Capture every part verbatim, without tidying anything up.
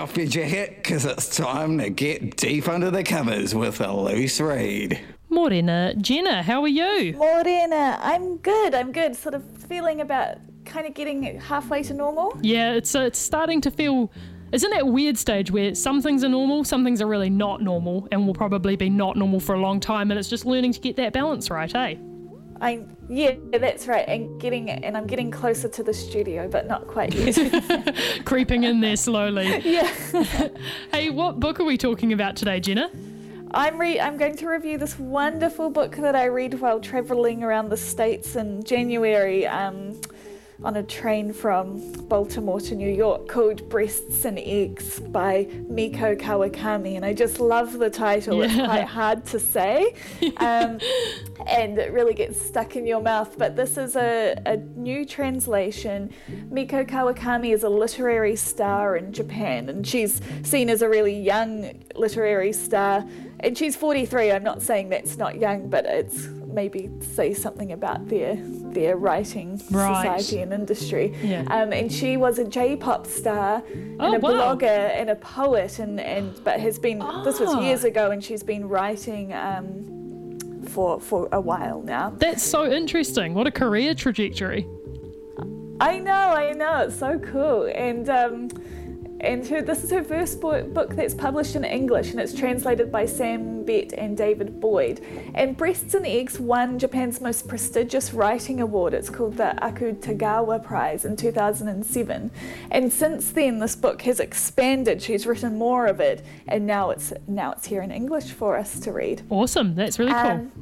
off your jacket, because it's time to get deep under the covers with a loose read. Morena. Jenna, how are you? Morena, I'm good, I'm good. Sort of feeling about kind of getting halfway to normal. Yeah, it's uh, it's starting to feel... It's in that weird stage where some things are normal, some things are really not normal, and will probably be not normal for a long time, and it's just learning to get that balance right, eh? I yeah, that's right, and getting and I'm getting closer to the studio, but not quite yet. Creeping in there slowly. Yeah. Hey, what book are we talking about today, Jenna? I'm re- I'm going to review this wonderful book that I read while travelling around the States in January. Um, on a train from Baltimore to New York, called Breasts and Eggs by Miko Kawakami, and I just love the title. Yeah. It's quite hard to say, um, and it really gets stuck in your mouth, but this is a, a new translation. Miko Kawakami is a literary star in Japan, and she's seen as a really young literary star, and she's forty-three. I'm not saying that's not young, but it's maybe say something about their their writing right. society and industry. Yeah. Um, and she was a J-pop star oh, and a wow. blogger and a poet, and, and but has been oh. this was years ago, and she's been writing um, for for a while now. That's so interesting. What a career trajectory. I know, I know, it's so cool. And um, and her, this is her first book, book that's published in English, and it's translated by Sam Bett and David Boyd. And Breasts and Eggs won Japan's most prestigious writing award. It's called the Akutagawa Prize in two thousand seven. And since then, this book has expanded. She's written more of it, and now it's now it's here in English for us to read. Awesome, that's really cool. Um,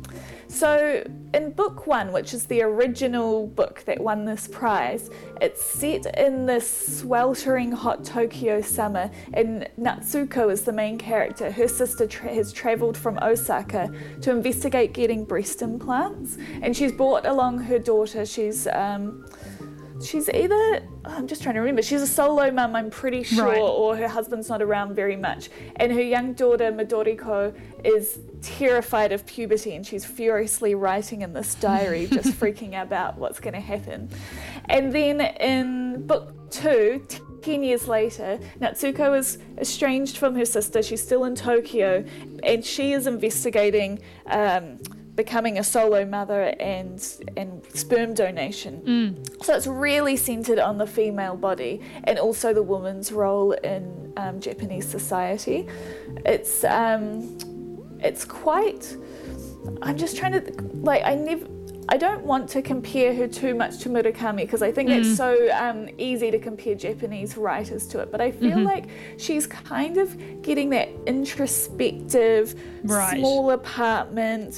So in book one, which is the original book that won this prize, it's set in this sweltering hot Tokyo summer, and Natsuko is the main character. Her sister tra- has travelled from Osaka to investigate getting breast implants, and she's brought along her daughter. She's um, she's either, I'm just trying to remember, she's a solo mum, I'm pretty sure, right. or her husband's not around very much. And her young daughter, Midoriko, is terrified of puberty, and she's furiously writing in this diary, just freaking out about what's going to happen. And then in book two, ten years later, Natsuko is estranged from her sister. She's still in Tokyo, and she is investigating um, becoming a solo mother and and sperm donation. Mm. So it's really centered on the female body and also the woman's role in um, Japanese society. It's um, it's quite. I'm just trying to like I never. I don't want to compare her too much to Murakami, because I think mm. it's so um, easy to compare Japanese writers to it, but I feel mm-hmm. like she's kind of getting that introspective, right. small apartment,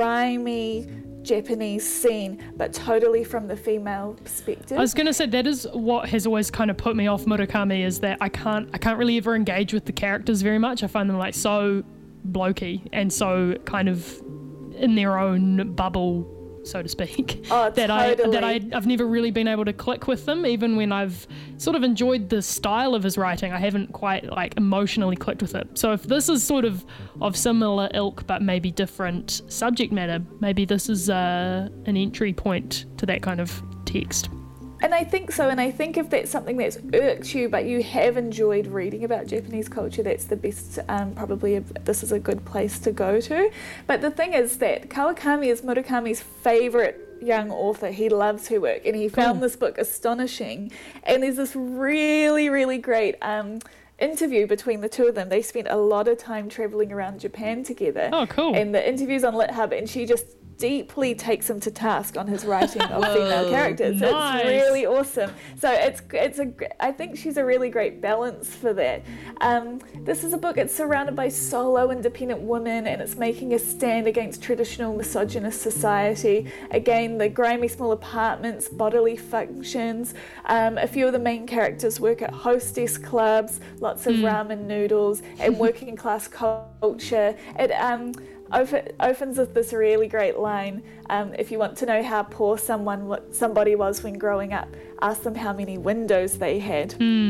grimy Japanese scene, but totally from the female perspective. I was going to say that is what has always kind of put me off Murakami, is that I can't I can't really ever engage with the characters very much. I find them like so blokey and so kind of in their own bubble, so to speak, oh, that totally. I that I I've never really been able to click with them. Even when I've sort of enjoyed the style of his writing, I haven't quite like emotionally clicked with it. So if this is sort of of similar ilk but maybe different subject matter, maybe this is uh, an entry point to that kind of text. And I think so, and I think if that's something that's irked you but you have enjoyed reading about Japanese culture, that's the best, um, probably a, this is a good place to go to. But the thing is that Kawakami is Murakami's favourite young author. He loves her work, and he cool. found this book astonishing. And there's this really, really great um, interview between the two of them. They spent a lot of time travelling around Japan together. Oh, cool. And the interview's on LitHub, and she just deeply takes him to task on his writing of Whoa, female characters. nice. It's really awesome. So it's it's a I think she's a really great balance for that. Um, this is a book. It's surrounded by solo independent women, and it's making a stand against traditional misogynist society. Again, the grimy small apartments, bodily functions. Um, a few of the main characters work at hostess clubs, lots of mm. ramen noodles, and working class culture. It um. opens with this really great line. Um, if you want to know how poor someone, somebody was when growing up, ask them how many windows they had. Mm.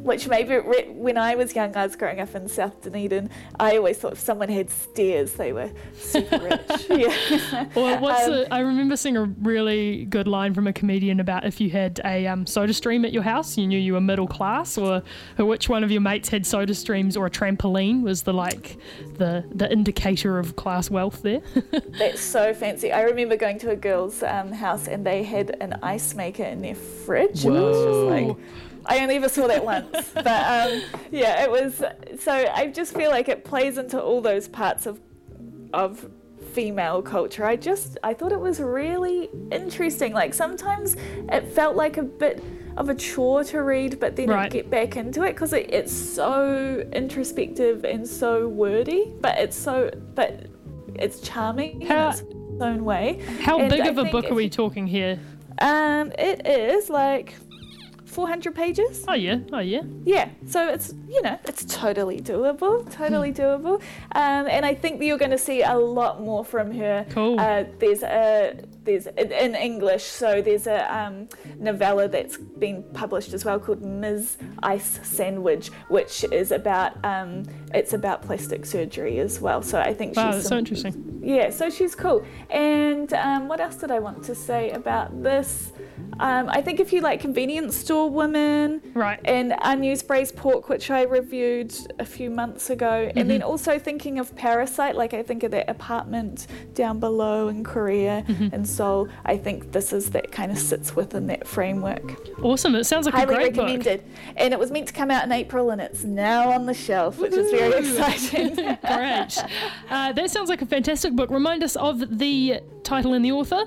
which maybe re- when I was young, I was growing up in South Dunedin, I always thought if someone had stairs, they were super rich. Yeah. Or what's Um, a, I remember seeing a really good line from a comedian about if you had a um, soda stream at your house, you knew you were middle class, or, or which one of your mates had soda streams or a trampoline was the like the the indicator of class wealth there. That's so fancy. I remember going to a girl's um, house and they had an ice maker in their fridge. And I was just like, I only ever saw that once. But um, yeah, it was, so I just feel like it plays into all those parts of of female culture. I just, I thought it was really interesting. Like sometimes it felt like a bit of a chore to read, but then Right. I get back into it because it, it's so introspective and so wordy, but it's so, but it's charming How- in its own way. How And big I of a think book if are we you- talking here? Um, it is like four hundred pages. Oh yeah, oh yeah. Yeah, so it's, you know, it's totally doable, totally doable. Um, and I think you're going to see a lot more from her. Cool. Uh, there's a, there's in in English, so there's a um, novella that's been published as well called Miz Ice Sandwich, which is about, um, it's about plastic surgery as well. So I think Wow, she's that's so some- interesting. yeah, so she's cool. And um, what else did I want to say about this? Um, I think if you like convenience store women, Right. and unused braised pork, which I reviewed a few months ago, and then also thinking of Parasite, like I think of that apartment down below in Korea and Seoul. I think this is that kind of sits within that framework. Awesome. It sounds like a Highly great book. recommended. And it was meant to come out in April, and it's now on the shelf, which is very exciting. Great. Uh, that sounds like a fantastic book. Remind us of the title and the author.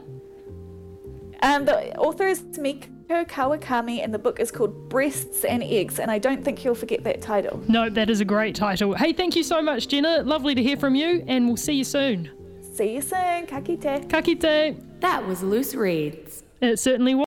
Um, the author is Miko Kawakami, and the book is called Breasts and Eggs, and I don't think you'll forget that title. No, that is a great title. Hey, thank you so much, Jenna. Lovely to hear from you, and we'll see you soon. See you soon. Ka kite. Ka kite. That was Loose Reads. It certainly was.